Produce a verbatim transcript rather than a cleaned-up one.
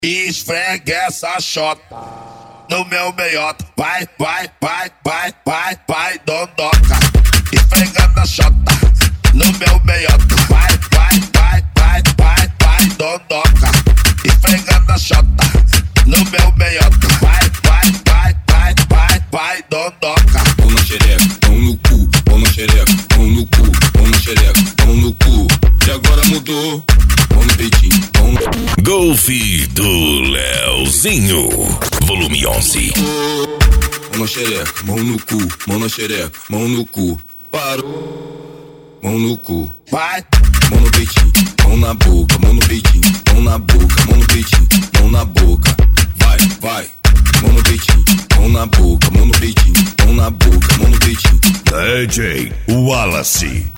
e esfregue essa chota no meu meiota. Vai, vai, vai, vai, vai, vai, dondoca. Esfregando a chota no meu meiota. Vai, vai, vai, vai, vai, vai, dondoca. Esfregando a chota no meu meiota. Vai, vai, vai, vai, vai, vai, dondoca. Mão na xereca, mão no cu, mão na xereca, mão no cu, mão na xereca, mão no cu. E agora mudou, mão no peitinho, mão no... Golfe do Leozinho, volume onze. Mão na xereca, mão no cu, mão na xereca, mão no cu. Parou, mão no cu. Vai, mão no peitinho, mão na boca, mão no peitinho, mão na boca, mão no peitinho, mão na boca. Vai, vai, mão no peitinho, mão na boca, mão no peitinho, mão na boca, mão no peitinho. D J Wallace.